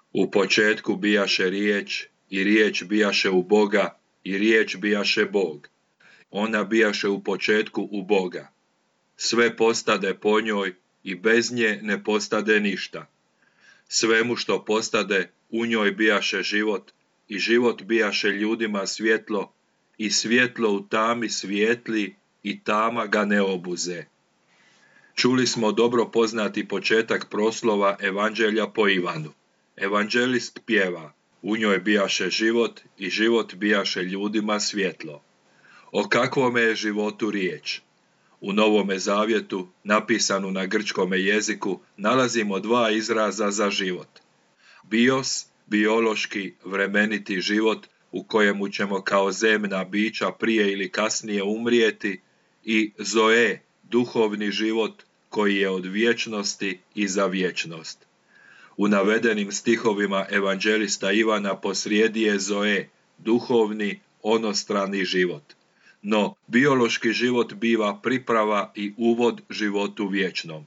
U početku bijaše riječ, i riječ bijaše u Boga, i riječ bijaše Bog. Ona bijaše u početku u Boga. Sve postade po njoj i bez nje ne postade ništa. Svemu što postade u njoj bijaše život i život bijaše ljudima svjetlo i svjetlo u tami svijetli i tama ga ne obuze. Čuli smo dobro poznati početak proslova Evanđelja po Ivanu. Evanđelist pjeva: u njoj bijaše život i život bijaše ljudima svjetlo. O kakvome je životu riječ? U Novome zavjetu, napisanu na grčkome jeziku, nalazimo dva izraza za život. Bios, biološki, vremeniti život u kojemu ćemo kao zemna bića prije ili kasnije umrijeti, i zoe, duhovni život koji je od vječnosti i za vječnost. U navedenim stihovima evanđelista Ivana posrijedi je zoe, duhovni, onostrani život. No, biološki život biva priprava i uvod životu vječnom.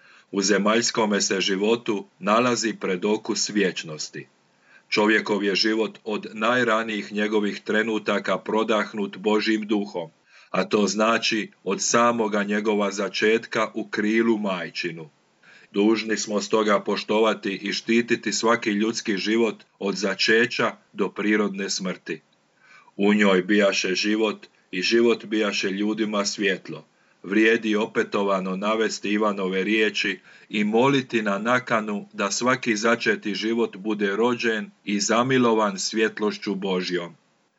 U zemaljskome se životu nalazi predokus vječnosti. Čovjekov je život od najranijih njegovih trenutaka prodahnut Božjim duhom, a to znači od samoga njegova začetka u krilu majčinu. Dužni smo stoga poštovati i štititi svaki ljudski život od začeća do prirodne smrti. U njoj bijaše život i život bijaše ljudima svjetlo. Vrijedi opetovano navesti Ivanove riječi i moliti na nakanu da svaki začeti život bude rođen i zamilovan svjetlošću Božjom.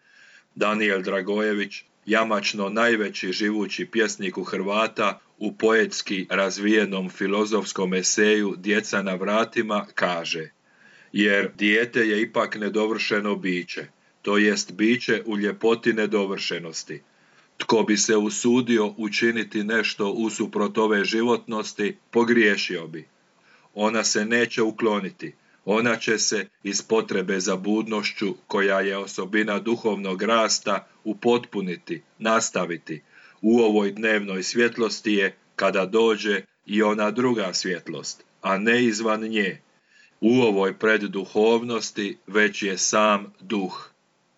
Danijel Dragojević, jamačno najveći živući pjesnik u Hrvata, u poetski razvijenom filozofskom eseju Djeca na vratima kaže: jer dijete je ipak nedovršeno biće, to jest biće u ljepoti nedovršenosti. Tko bi se usudio učiniti nešto usuprot ove životnosti, pogriješio bi. Ona se neće ukloniti, ona će se iz potrebe za budnošću, koja je osobina duhovnog rasta, upotpuniti, nastaviti. U ovoj dnevnoj svjetlosti je, kada dođe, i ona druga svjetlost, a ne izvan nje. U ovoj predduhovnosti već je sam duh.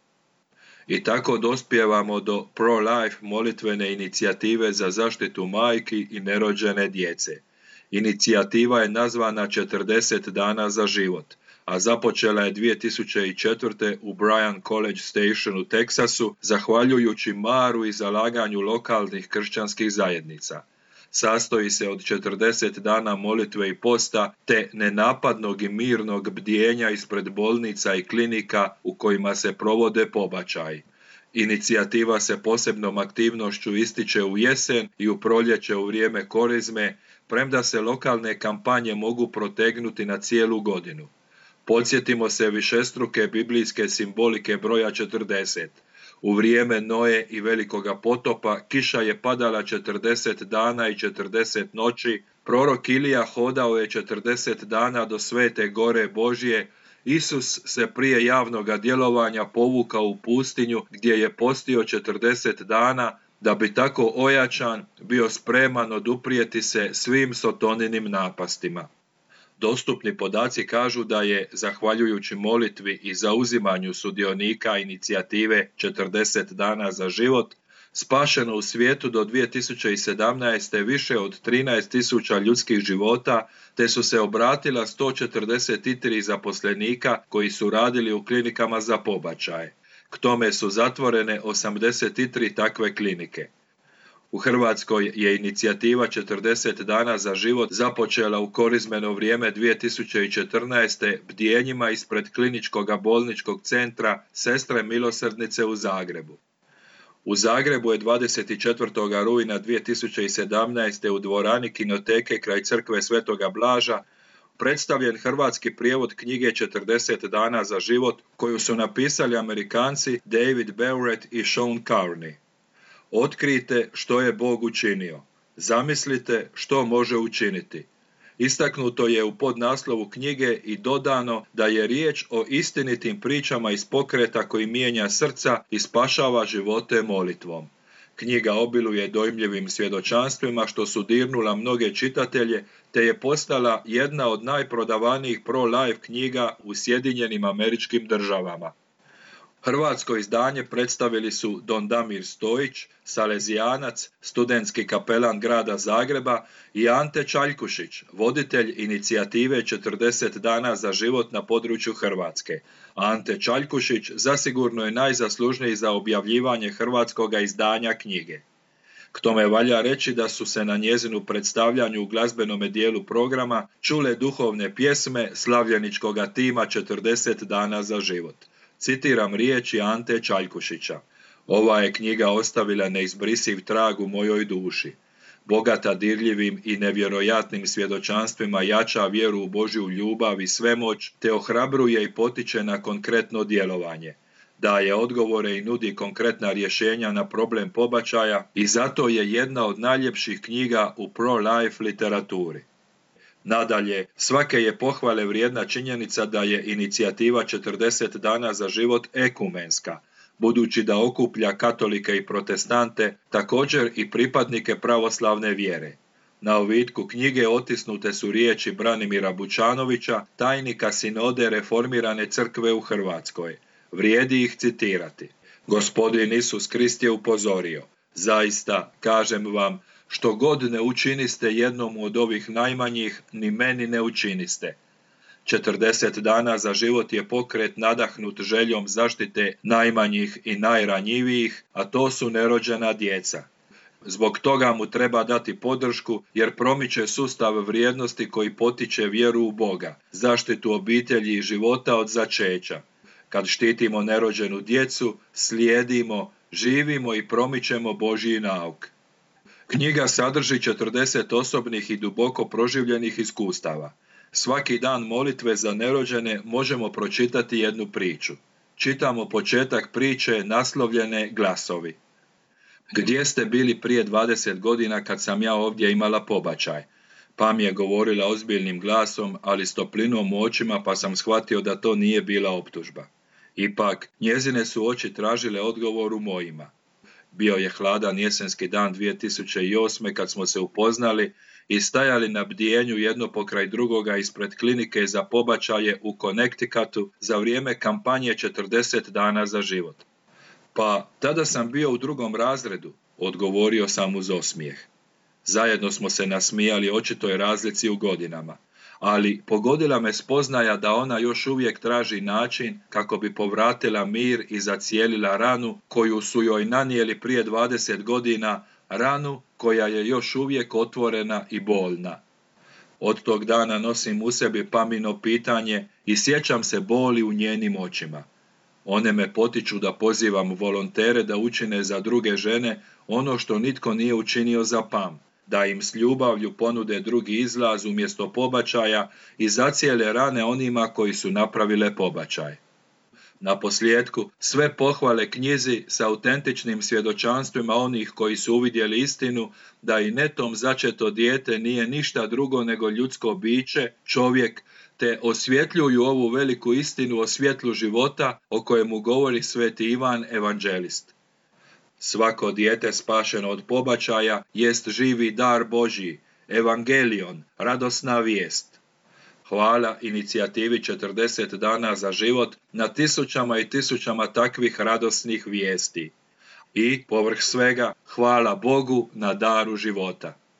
I tako dospijevamo do pro-life molitvene inicijative za zaštitu majki i nerođene djece. Inicijativa je nazvana 40 dana za život, a započela je 2004. u Bryan College Station u Teksasu, zahvaljujući maru i zalaganju lokalnih kršćanskih zajednica. Sastoji se od 40 dana molitve i posta te nenapadnog i mirnog bdijenja ispred bolnica i klinika u kojima se provode pobačaji. Inicijativa se posebnom aktivnošću ističe u jesen i u proljeće u vrijeme korizme, premda se lokalne kampanje mogu protegnuti na cijelu godinu. Podsjetimo se višestruke biblijske simbolike broja 40. U vrijeme Noe i velikoga potopa kiša je padala 40 dana i 40 noći, prorok Ilija hodao je 40 dana do Svete gore Božje, Isus se prije javnoga djelovanja povukao u pustinju gdje je postio 40 dana, da bi tako ojačan bio spreman oduprijeti se svim Sotoninim napastima. Dostupni podaci kažu da je, zahvaljujući molitvi i zauzimanju sudionika inicijative 40 dana za život, spašeno u svijetu do 2017. više od 13.000 ljudskih života, te su se obratila 143 zaposlenika koji su radili u klinikama za pobačaje. K tome su zatvorene 83 takve klinike. U Hrvatskoj je inicijativa 40 dana za život započela u korizmeno vrijeme 2014. bdjenjima ispred kliničkog bolničkog centra Sestre milosrdnice u Zagrebu. U Zagrebu je 24. rujna 2017. u dvorani kinoteke kraj crkve Svetoga Blaža predstavljen hrvatski prijevod knjige 40 dana za život koju su napisali Amerikanci David Beuret i Sean Carney. Otkrijte što je Bog učinio. Zamislite što može učiniti. Istaknuto je u podnaslovu knjige i dodano da je riječ o istinitim pričama iz pokreta koji mijenja srca i spašava živote molitvom. Knjiga obiluje dojmljivim svjedočanstvima što su dirnula mnoge čitatelje, te je postala jedna od najprodavanijih pro-life knjiga u Sjedinjenim Američkim Državama. Hrvatsko izdanje predstavili su Don Damir Stojić, salezijanac, studentski kapelan grada Zagreba, i Ante Čaljkušić, voditelj inicijative 40 dana za život na području Hrvatske. Ante Čaljkušić zasigurno je najzaslužniji za objavljivanje hrvatskoga izdanja knjige. K tome valja reći da su se na njezinu predstavljanju u glazbenome dijelu programa čule duhovne pjesme slavljeničkoga tima 40 dana za život. Citiram riječi Ante Čaljkušića. Ova je knjiga ostavila neizbrisiv trag u mojoj duši. Bogata dirljivim i nevjerojatnim svjedočanstvima jača vjeru u Božju ljubav i svemoć, te ohrabruje i potiče na konkretno djelovanje. Daje odgovore i nudi konkretna rješenja na problem pobačaja i zato je jedna od najljepših knjiga u pro-life literaturi. Nadalje, svake je pohvale vrijedna činjenica da je inicijativa 40 dana za život ekumenska, budući da okuplja katolike i protestante, također i pripadnike pravoslavne vjere. Na ovitku knjige otisnute su riječi Branimira Bučanovića, tajnika sinode reformirane crkve u Hrvatskoj. Vrijedi ih citirati. Gospodin Isus Krist je upozorio: zaista, kažem vam, što god ne učiniste jednom od ovih najmanjih, ni meni ne učiniste. 40 dana za život je pokret nadahnut željom zaštite najmanjih i najranjivijih, a to su nerođena djeca. Zbog toga mu treba dati podršku jer promiče sustav vrijednosti koji potiče vjeru u Boga, zaštitu obitelji i života od začeća. Kad štitimo nerođenu djecu, slijedimo, živimo i promičemo Božji nauk. Knjiga sadrži 40 osobnih i duboko proživljenih iskustava. Svaki dan molitve za nerođene možemo pročitati jednu priču. Čitamo početak priče naslovljene Glasovi. Gdje ste bili prije 20 godina kad sam ja ovdje imala pobačaj? Pa mi je govorila ozbiljnim glasom, ali s toplinom u očima, pa sam shvatio da to nije bila optužba. Ipak, njezine su oči tražile odgovor u mojima. Bio je hladan jesenski dan 2008. kad smo se upoznali i stajali na bdijenju jedno pokraj drugoga ispred klinike za pobačaje u Connecticutu za vrijeme kampanje 40 dana za život. Pa, tada sam bio u 2. razredu, odgovorio sam uz osmijeh. Zajedno smo se nasmijali očitoj razlici u godinama, ali pogodila me spoznaja da ona još uvijek traži način kako bi povratila mir i zacijelila ranu koju su joj nanijeli prije 20 godina, ranu koja je još uvijek otvorena i bolna. Od tog dana nosim u sebi Pamino pitanje i sjećam se boli u njenim očima. One me potiču da pozivam volontere da učine za druge žene ono što nitko nije učinio za Pam, da im s ljubavlju ponude drugi izlaz umjesto pobačaja i zacijele rane onima koji su napravile pobačaj. Naposljetku, sve pohvale knjizi s autentičnim svjedočanstvima onih koji su uvidjeli istinu da i netom začeto dijete nije ništa drugo nego ljudsko biće, čovjek, te osvjetljuju ovu veliku istinu o svjetlu života o kojemu govori sveti Ivan evanđelist. Svako dijete spašeno od pobačaja jest živi dar Božji, evangelion, radosna vijest. Hvala inicijativi 40 dana za život na tisućama i tisućama takvih radosnih vijesti. I, povrh svega, hvala Bogu na daru života.